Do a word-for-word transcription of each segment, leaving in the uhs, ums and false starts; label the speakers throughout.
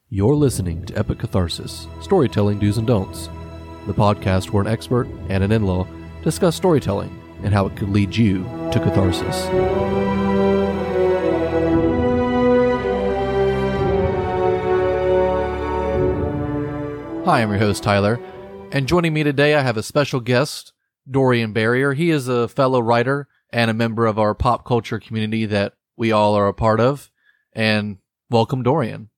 Speaker 1: You're listening to Epic Catharsis, Storytelling Do's and Don'ts, the podcast where an expert and an in-law discuss storytelling and how it could lead you to catharsis. Hi, I'm your host, Tyler, and joining me today I have a special guest, Dorian Barrier. He is a fellow writer and a member of our pop culture community that we all are a part of, and welcome, Dorian.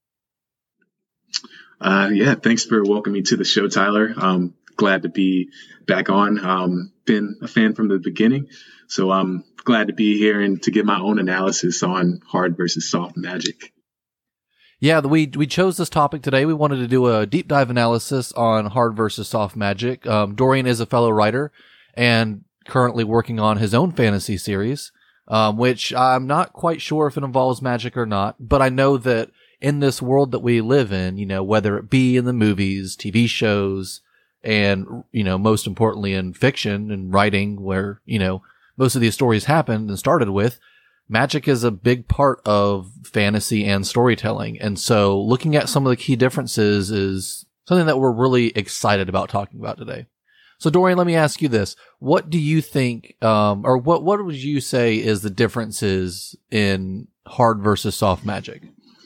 Speaker 2: Uh, yeah, thanks for welcoming me to the show, Tyler. Um, glad to be back on. Um, been a fan from the beginning, so I'm glad to be here and to give my own analysis on hard versus soft magic.
Speaker 1: Yeah, we we chose this topic today. We wanted to do a deep dive analysis on hard versus soft magic. Um, Dorian is a fellow writer and currently working on his own fantasy series, um, which I'm not quite sure if it involves magic or not, but I know that in this world that we live in, you know, whether it be in the movies, T V shows, and, you know, most importantly in fiction and writing where, you know, most of these stories happened and started with, magic is a big part of fantasy and storytelling. And so looking at some of the key differences is something that we're really excited about talking about today. So Dorian, let me ask you this. What do you think, um, or what, what would you say is the differences in hard versus soft magic?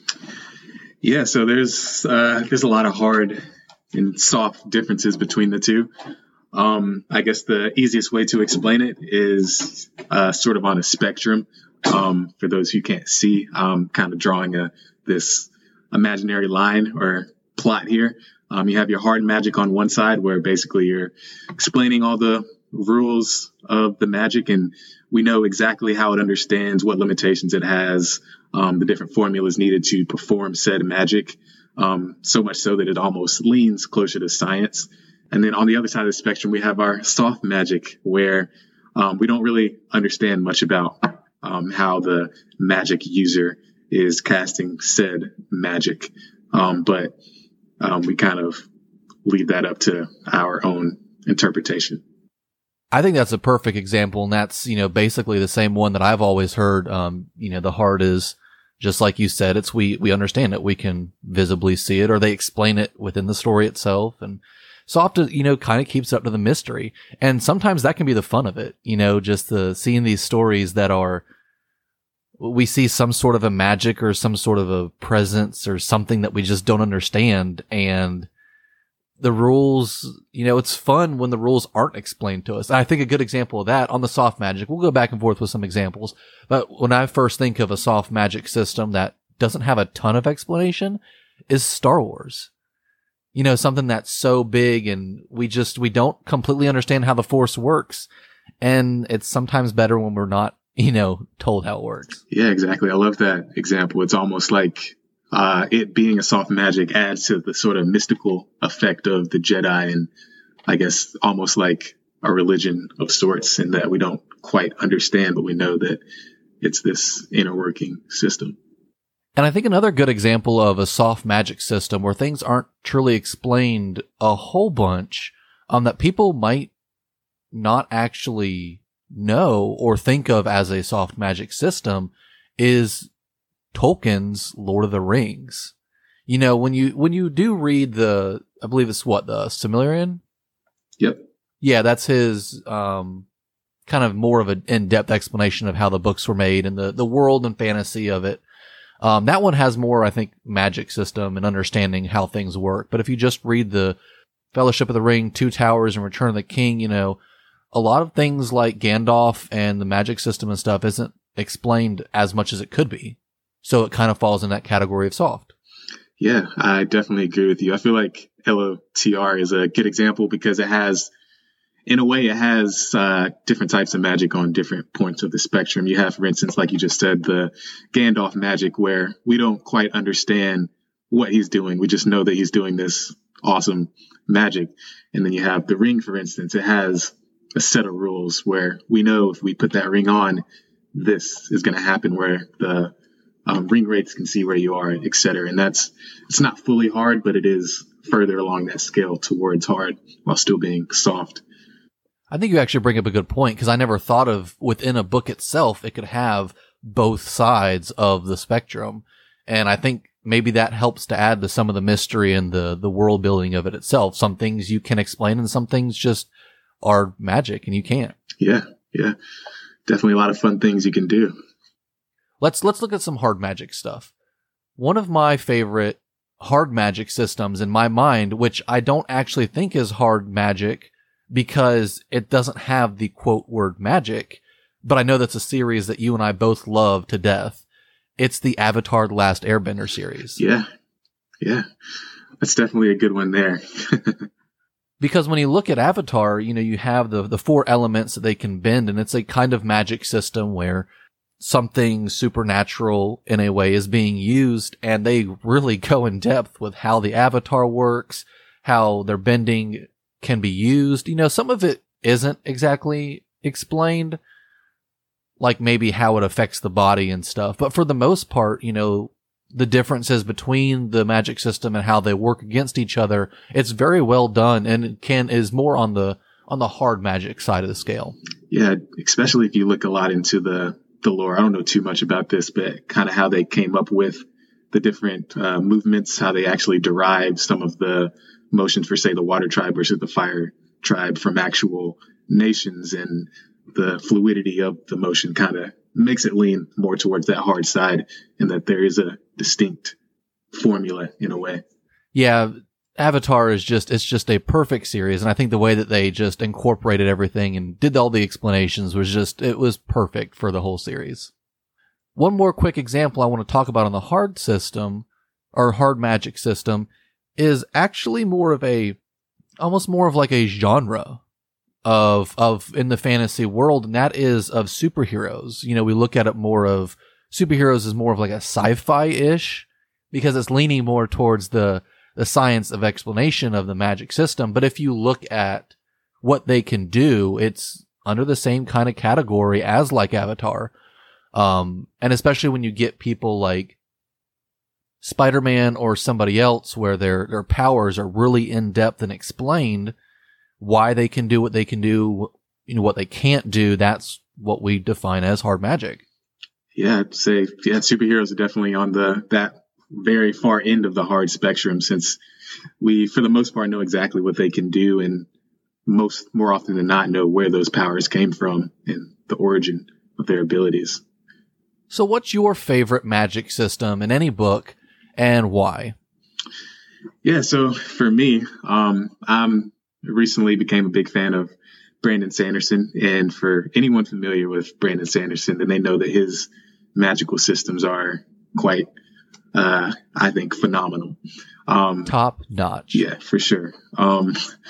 Speaker 2: Yeah, so there's uh, there's a lot of hard and soft differences between the two. Um, I guess the easiest way to explain it is uh, sort of on a spectrum. Um, for those who can't see, I'm kind of drawing a this imaginary line or plot here. Um, you have your hard magic on one side, where basically you're explaining all the rules of the magic, and we know exactly how it understands, what limitations it has, um, the different formulas needed to perform said magic, um, so much so that it almost leans closer to science. And then on the other side of the spectrum, we have our soft magic, where um, we don't really understand much about um, how the magic user is casting said magic, um, but um, we kind of leave that up to our own interpretation.
Speaker 1: I think that's a perfect example, and that's, you know, basically the same one that I've always heard. Um, you know, the heart is, just like you said, it's we we understand it. We can visibly see it, or they explain it within the story itself. And soft, you know, kind of keeps it up to the mystery. And sometimes that can be the fun of it, you know, just the seeing these stories that are, we see some sort of a magic or some sort of a presence or something that we just don't understand, and the rules, you know, it's fun when the rules aren't explained to us. And I think a good example of that on the soft magic, we'll go back and forth with some examples, but when I first think of a soft magic system that doesn't have a ton of explanation is Star Wars. You know, something that's so big and we just, we don't completely understand how the Force works. And it's sometimes better when we're not, you know, told how it works.
Speaker 2: Yeah, exactly. I love that example. It's almost like Uh, it being a soft magic adds to the sort of mystical effect of the Jedi, and I guess almost like a religion of sorts, in that we don't quite understand, but we know that it's this inner working system.
Speaker 1: And I think another good example of a soft magic system where things aren't truly explained a whole bunch, um, that people might not actually know or think of as a soft magic system is Tolkien's Lord of the Rings. You know, when you when you do read the, I believe it's what, the Silmarillion?
Speaker 2: Yep.
Speaker 1: Yeah, that's his um kind of more of an in-depth explanation of how the books were made and the, the world and fantasy of it. Um, that one has more, I think, magic system and understanding how things work. But if you just read the Fellowship of the Ring, Two Towers, and Return of the King, you know, a lot of things like Gandalf and the magic system and stuff isn't explained as much as it could be. So it kind of falls in that category of soft.
Speaker 2: Yeah, I definitely agree with you. I feel like L O T R is a good example because it has, in a way, it has uh, different types of magic on different points of the spectrum. You have, for instance, like you just said, the Gandalf magic, where we don't quite understand what he's doing. We just know that he's doing this awesome magic. And then you have the ring, for instance. It has a set of rules where we know if we put that ring on, this is going to happen, where the Um, ring rates can see where you are, et cetera. And that's, it's not fully hard, but it is further along that scale towards hard while still being soft.
Speaker 1: I think you actually bring up a good point, because I never thought of within a book itself, it could have both sides of the spectrum. And I think maybe that helps to add to some of the mystery and the, the world building of it itself. Some things you can explain and some things just are magic and you can't.
Speaker 2: Yeah. Yeah. Definitely a lot of fun things you can do.
Speaker 1: Let's, let's look at some hard magic stuff. One of my favorite hard magic systems in my mind, which I don't actually think is hard magic because it doesn't have the quote word magic, but I know that's a series that you and I both love to death. It's the Avatar: The Last Airbender series.
Speaker 2: Yeah. Yeah. That's definitely a good one there.
Speaker 1: Because when you look at Avatar, you know, you have the, the four elements that they can bend, and it's a kind of magic system where something supernatural in a way is being used, and they really go in depth with how the Avatar works, how their bending can be used. You know, some of it isn't exactly explained, like maybe how it affects the body and stuff. But for the most part, you know, the differences between the magic system and how they work against each other, it's very well done and can is more on the on the hard magic side of the scale.
Speaker 2: Yeah, especially if you look a lot into the the lore. I don't know too much about this, but kind of how they came up with the different uh, movements, how they actually derived some of the motions for, say, the water tribe versus the fire tribe from actual nations, and the fluidity of the motion kind of makes it lean more towards that hard side, and that there is a distinct formula in a way.
Speaker 1: Yeah, Avatar is just, it's just a perfect series. And I think the way that they just incorporated everything and did all the explanations was just, it was perfect for the whole series. One more quick example I want to talk about on the hard system, or hard magic system, is actually more of a, almost more of like a genre of, of in the fantasy world. And that is of superheroes. You know, we look at it more of superheroes as more of like a sci-fi-ish because it's leaning more towards the, the science of explanation of the magic system. But if you look at what they can do, it's under the same kind of category as like Avatar. Um, and especially when you get people like Spider-Man or somebody else where their, their powers are really in depth and explained, why they can do what they can do, you know, what they can't do. That's what we define as hard magic.
Speaker 2: Yeah, I'd say, yeah, superheroes are definitely on the, that very far end of the hard spectrum, since we, for the most part, know exactly what they can do, and most, more often than not, know where those powers came from and the origin of their abilities.
Speaker 1: So what's your favorite magic system in any book, and why?
Speaker 2: Yeah, so for me, um, I'm recently became a big fan of Brandon Sanderson, and for anyone familiar with Brandon Sanderson, then they know that his magical systems are quite, uh, I think, phenomenal. Um,
Speaker 1: Top notch.
Speaker 2: Yeah, for sure. Um,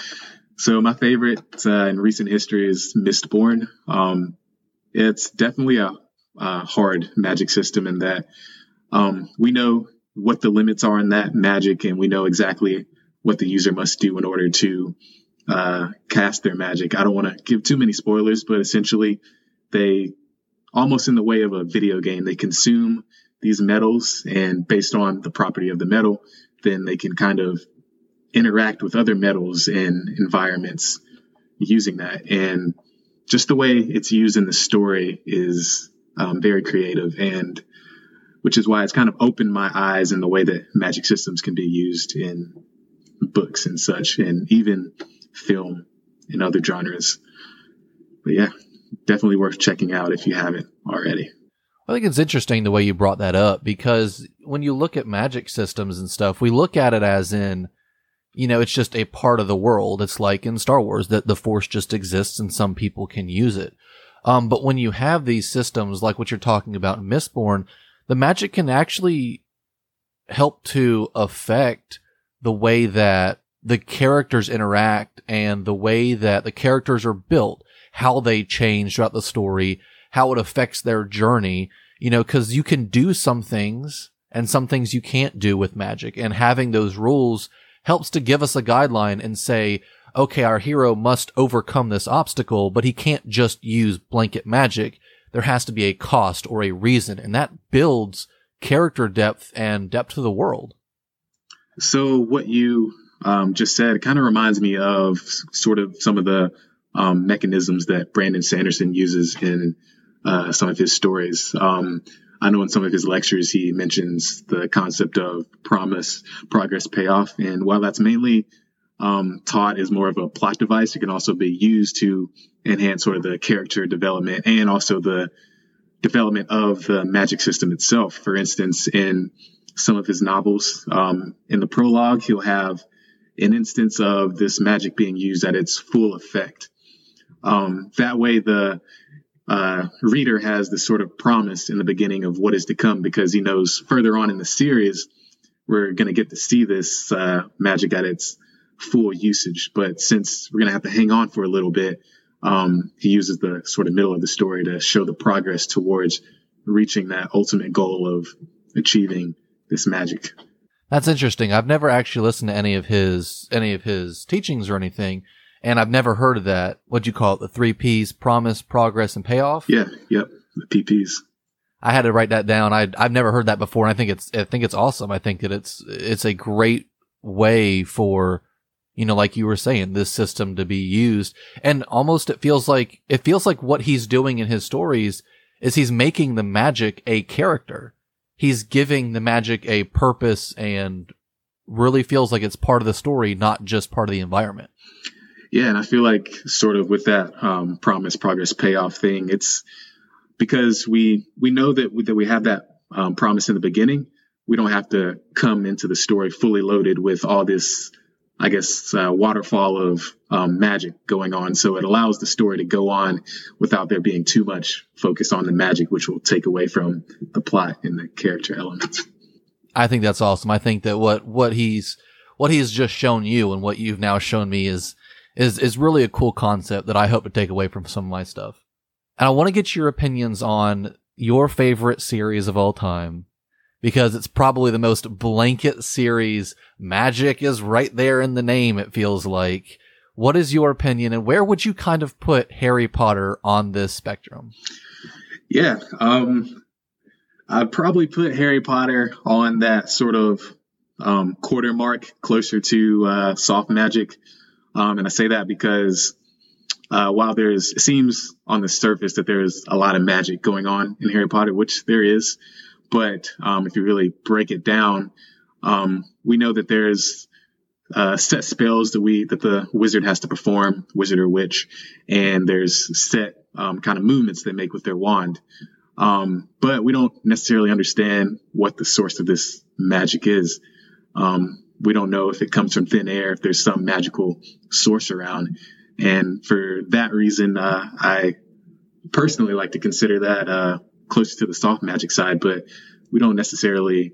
Speaker 2: so my favorite uh, in recent history is Mistborn. Um, it's definitely a, a hard magic system in that um, we know what the limits are in that magic, and we know exactly what the user must do in order to uh, cast their magic. I don't want to give too many spoilers, but essentially they, almost in the way of a video game, they consume these metals, and based on the property of the metal, then they can kind of interact with other metals and environments using that. And just the way it's used in the story is um, very creative, and which is why it's kind of opened my eyes in the way that magic systems can be used in books and such, and even film and other genres. But yeah, definitely worth checking out if you haven't already.
Speaker 1: I think it's interesting the way you brought that up, because when you look at magic systems and stuff, we look at it as in, you know, it's just a part of the world. It's like in Star Wars that the Force just exists and some people can use it. Um, but when you have these systems like what you're talking about in Mistborn, the magic can actually help to affect the way that the characters interact and the way that the characters are built, how they change throughout the story, how it affects their journey, you know, because you can do some things and some things you can't do with magic. And having those rules helps to give us a guideline and say, okay, our hero must overcome this obstacle, but he can't just use blanket magic. There has to be a cost or a reason, and that builds character depth and depth to the world.
Speaker 2: So what you um, just said kind of reminds me of sort of some of the um, mechanisms that Brandon Sanderson uses in uh, some of his stories. Um, I know in some of his lectures, he mentions the concept of promise, progress, payoff. And while that's mainly um, taught as more of a plot device, it can also be used to enhance sort of the character development and also the development of the magic system itself. For instance, in some of his novels, um, in the prologue, he'll have an instance of this magic being used at its full effect. Um, that way, the uh, reader has this sort of promise in the beginning of what is to come, because he knows further on in the series, we're going to get to see this uh, magic at its full usage. But since we're going to have to hang on for a little bit, um, he uses the sort of middle of the story to show the progress towards reaching that ultimate goal of achieving this magic.
Speaker 1: That's interesting. I've never actually listened to any of his any of his teachings or anything, and I've never heard of that. What'd you call it? The three P's: promise, progress, and payoff.
Speaker 2: Yeah, yep, the P Ps.
Speaker 1: I had to write that down. I I've never heard that before, and I think it's I think it's awesome. I think that it's it's a great way for, you know, like you were saying, this system to be used, and almost it feels like it feels like what he's doing in his stories is he's making the magic a character. He's giving the magic a purpose and really feels like it's part of the story, not just part of the environment.
Speaker 2: Yeah, and I feel like sort of with that um, promise, progress, payoff thing, it's because we we know that we, that we have that um, promise in the beginning. We don't have to come into the story fully loaded with all this, I guess, uh, waterfall of um, magic going on. So it allows the story to go on without there being too much focus on the magic, which will take away from the plot and the character elements.
Speaker 1: I think that's awesome. I think that what, what he's, what he's just shown you and what you've now shown me is, is, is really a cool concept that I hope to take away from some of my stuff. And I want to get your opinions on your favorite series of all time, because it's probably the most blanket series. Magic is right there in the name, it feels like. What is your opinion, and where would you kind of put Harry Potter on this spectrum?
Speaker 2: Yeah, um, I'd probably put Harry Potter on that sort of um, quarter mark, closer to uh, soft magic. Um, and I say that because uh, while there's, it seems on the surface that there's a lot of magic going on in Harry Potter, which there is. But um, if you really break it down, um, we know that there's uh, set spells that we that the wizard has to perform, wizard or witch, and there's set um, kind of movements they make with their wand. Um, but we don't necessarily understand what the source of this magic is. Um, we don't know if it comes from thin air, if there's some magical source around. And for that reason, uh, I personally like to consider that uh, closer to the soft magic side, but we don't necessarily,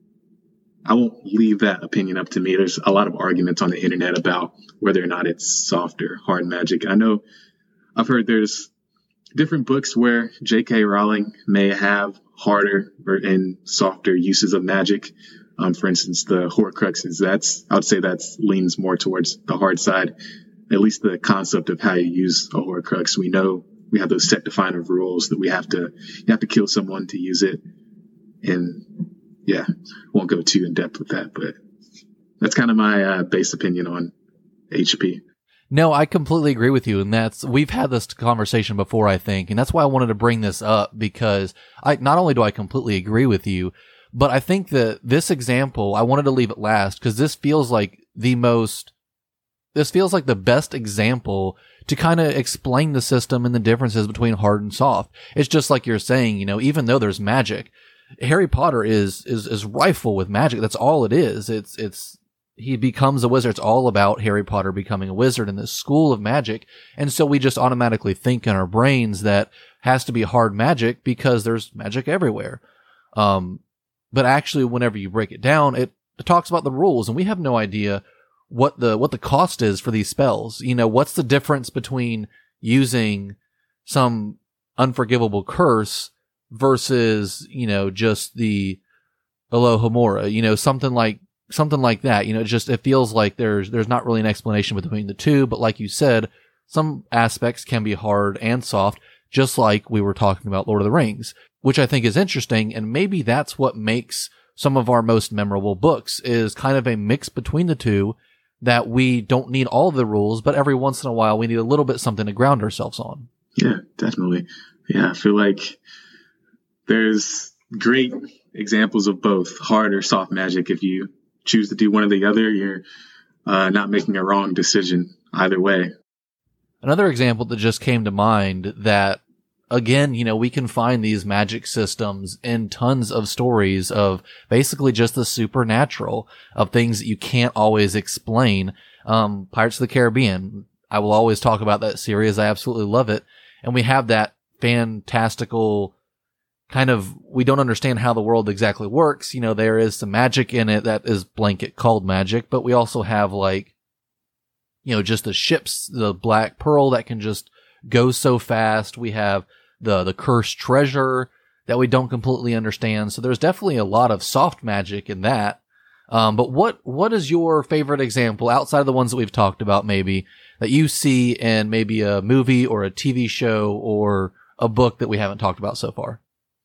Speaker 2: I won't leave that opinion up to me. There's a lot of arguments on the internet about whether or not it's soft or hard magic. I know I've heard there's different books where J K. Rowling may have harder or, and softer uses of magic. Um, for instance, the Horcruxes, that's, I would say that's leans more towards the hard side. At least the concept of how you use a Horcrux, we know we have those set definitive rules that we have to, you have to kill someone to use it. And yeah, won't go too in depth with that, but that's kind of my uh, base opinion on H P.
Speaker 1: No, I completely agree with you. And that's, we've had this conversation before, I think. And that's why I wanted to bring this up, because I, not only do I completely agree with you, but I think that this example, I wanted to leave it last because this feels like the most, this feels like the best example to kind of explain the system and the differences between hard and soft. It's just like you're saying, you know, even though there's magic, Harry Potter is, is, is rifle with magic. That's all it is. It's, it's, he becomes a wizard. It's all about Harry Potter becoming a wizard in this school of magic. And so we just automatically think in our brains that has to be hard magic because there's magic everywhere. Um, but actually, whenever you break it down, it, it talks about the rules, and we have no idea what the, what the cost is for these spells. You know, what's the difference between using some unforgivable curse versus, you know, just the Alohomora, you know, something like, something like that. You know, it just, it feels like there's, there's not really an explanation between the two, but like you said, some aspects can be hard and soft, just like we were talking about Lord of the Rings, which I think is interesting. And maybe that's what makes some of our most memorable books, is kind of a mix between the two, that we don't need all of the rules, but every once in a while we need a little bit something to ground ourselves on.
Speaker 2: Yeah, definitely. Yeah, I feel like there's great examples of both hard or soft magic. If you choose to do one or the other, you're uh, not making a wrong decision either way.
Speaker 1: Another example that just came to mind that, again, you know, we can find these magic systems in tons of stories of basically just the supernatural, of things that you can't always explain. Um, Pirates of the Caribbean, I will always talk about that series. I absolutely love it. And we have that fantastical kind of, we don't understand how the world exactly works. You know, there is some magic in it that is blanket called magic, but we also have like, you know, just the ships, the Black Pearl that can just go so fast. We have the, the cursed treasure that we don't completely understand. So there's definitely a lot of soft magic in that. Um, but what, what is your favorite example outside of the ones that we've talked about, maybe that you see in maybe a movie or a T V show or a book that we haven't talked about so far?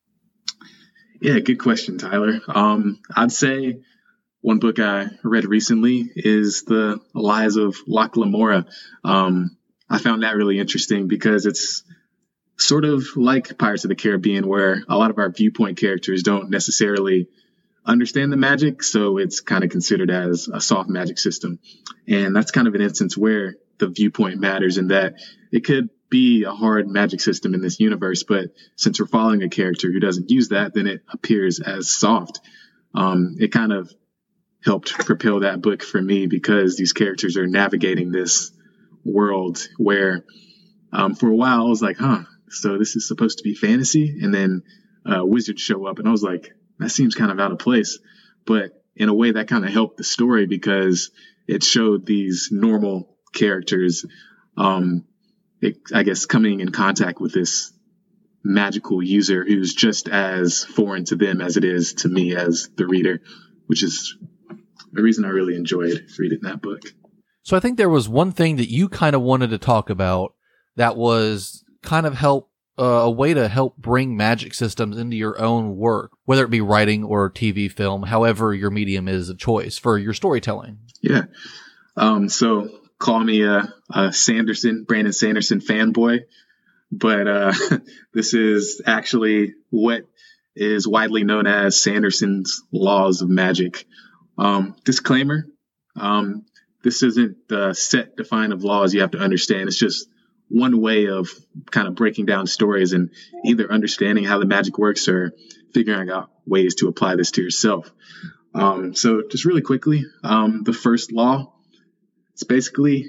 Speaker 2: Yeah, good question, Tyler. Um, I'd say one book I read recently is The Lies of Locke Lamora. Um, I found that really interesting because it's sort of like Pirates of the Caribbean, where a lot of our viewpoint characters don't necessarily understand the magic, so it's kind of considered as a soft magic system. And that's kind of an instance where the viewpoint matters, in that it could be a hard magic system in this universe, but since we're following a character who doesn't use that, then it appears as soft. Um, it kind of helped propel that book for me because these characters are navigating this world where um, for a while I was like, huh, so this is supposed to be fantasy? And then uh, wizards show up and I was like, that seems kind of out of place. But in a way that kind of helped the story because it showed these normal characters, um, it, I guess, coming in contact with this magical user who's just as foreign to them as it is to me as the reader, which is the reason I really enjoyed reading that book.
Speaker 1: So I think there was one thing that you kind of wanted to talk about that was kind of help Uh, a way to help bring magic systems into your own work, whether it be writing or T V, film, however your medium is of choice for your storytelling.
Speaker 2: Yeah. Um, so call me a, a Sanderson, Brandon Sanderson fanboy, but uh, this is actually what is widely known as Sanderson's Laws of Magic. Um, disclaimer, um, this isn't the set defined of laws you have to understand. It's just one way of kind of breaking down stories and either understanding how the magic works or figuring out ways to apply this to yourself. Um, so just really quickly, um, the first law, it's basically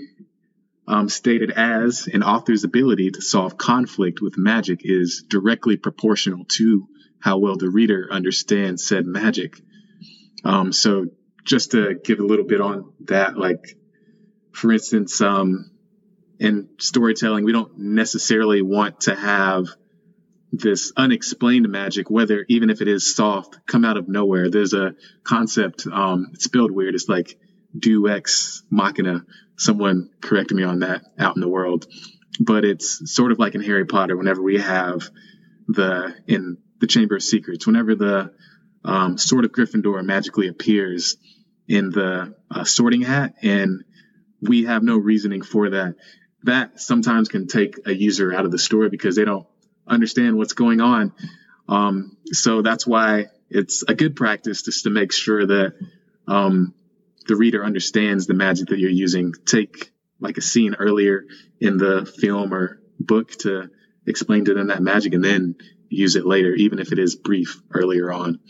Speaker 2: um, stated as an author's ability to solve conflict with magic is directly proportional to how well the reader understands said magic. Um, so just to give a little bit on that, like, for instance, um, in storytelling, we don't necessarily want to have this unexplained magic, whether even if it is soft, come out of nowhere. There's a concept, um, it's spelled weird. It's like deus ex machina. Someone corrected me on that out in the world. But it's sort of like in Harry Potter, whenever we have the, in the Chamber of Secrets, whenever the um, Sword of Gryffindor magically appears in the uh, sorting hat, and we have no reasoning for that. That sometimes can take a user out of the story because they don't understand what's going on. Um, so that's why it's a good practice just to make sure that um, the reader understands the magic that you're using. Take like a scene earlier in the film or book to explain to them that magic and then use it later, even if it is brief earlier on.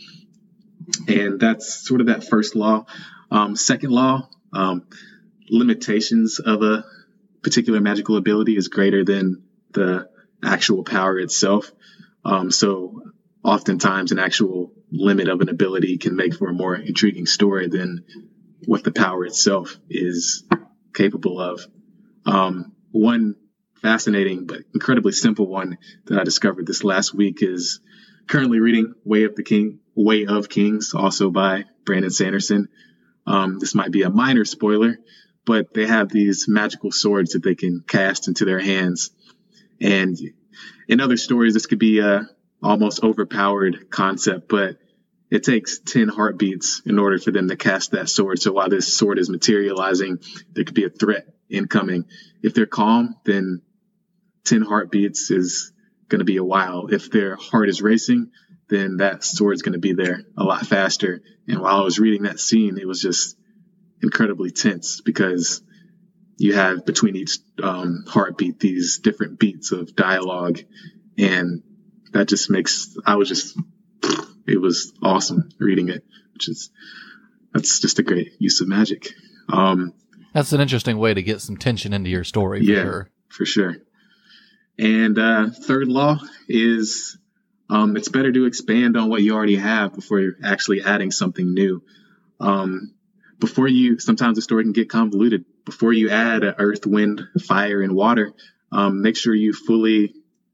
Speaker 2: And that's sort of that first law. Um, second law, um, limitations of a particular magical ability is greater than the actual power itself. Um, so oftentimes an actual limit of an ability can make for a more intriguing story than what the power itself is capable of. Um, one fascinating but incredibly simple one that I discovered this last week is currently reading Way of the King, Way of Kings, also by Brandon Sanderson. Um, this might be a minor spoiler, but they have these magical swords that they can cast into their hands. And in other stories, this could be a almost overpowered concept, but it takes ten heartbeats in order for them to cast that sword. So while this sword is materializing, there could be a threat incoming. If they're calm, then ten heartbeats is going to be a while. If their heart is racing, then that sword's going to be there a lot faster. And while I was reading that scene, it was just incredibly tense because you have between each um, heartbeat these different beats of dialogue, and that just makes I was just it was awesome reading it, which is that's just a great use of magic. Um,
Speaker 1: that's an interesting way to get some tension into your story. For
Speaker 2: yeah,
Speaker 1: sure.
Speaker 2: for sure. And uh, third law is um, it's better to expand on what you already have before you're actually adding something new. Um, before you, sometimes the story can get convoluted. Before you add a earth, wind, fire, and water, um, make sure you fully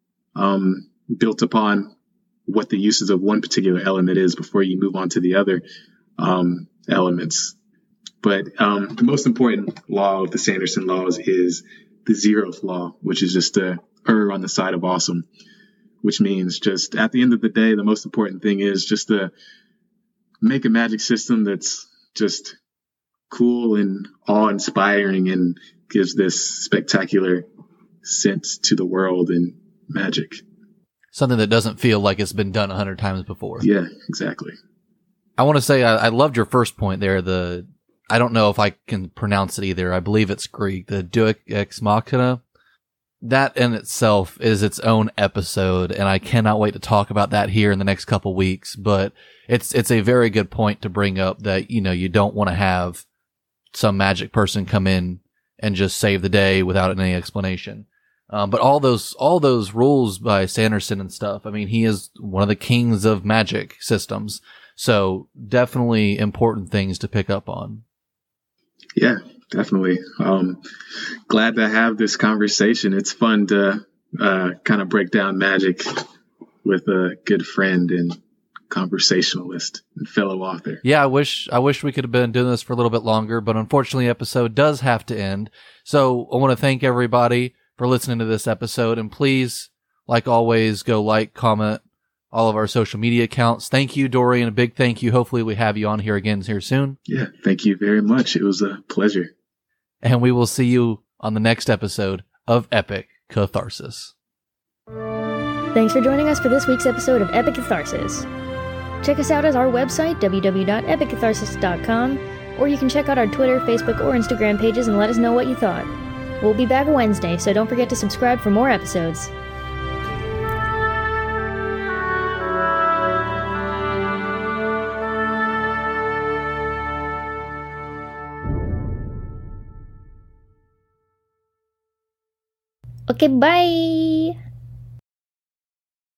Speaker 2: um, built upon what the uses of one particular element is before you move on to the other um, elements. But um, the most important law of the Sanderson laws is the zeroth law, which is just to err on the side of awesome, which means just at the end of the day, the most important thing is just to make a magic system that's just cool and awe-inspiring and gives this spectacular sense to the world and magic.
Speaker 1: Something that doesn't feel like it's been done a hundred times before.
Speaker 2: Yeah, exactly.
Speaker 1: I want to say I, I loved your first point there. The I don't know if I can pronounce it either. I believe it's Greek. The Deus Ex Machina. That in itself is its own episode, and I cannot wait to talk about that here in the next couple weeks. But it's it's a very good point to bring up that, you know, you don't want to have some magic person come in and just save the day without any explanation. Um, but all those all those rules by Sanderson and stuff, I mean, he is one of the kings of magic systems. So definitely important things to pick up on.
Speaker 2: Yeah, definitely. Um, glad to have this conversation. It's fun to uh, kind of break down magic with a good friend and conversationalist and fellow author.
Speaker 1: Yeah, I wish I wish we could have been doing this for a little bit longer, but unfortunately, the episode does have to end. So I want to thank everybody for listening to this episode, and please, like always, go like, comment all of our social media accounts. Thank you, Dorian. A big thank you. Hopefully, we have you on here again here soon.
Speaker 2: Yeah, thank you very much. It was a pleasure.
Speaker 1: And we will see you on the next episode of Epic Catharsis.
Speaker 3: Thanks for joining us for this week's episode of Epic Catharsis. Check us out at our website, w w w dot epic catharsis dot com, or you can check out our Twitter, Facebook, or Instagram pages and let us know what you thought. We'll be back Wednesday, so don't forget to subscribe for more episodes. Okay, bye!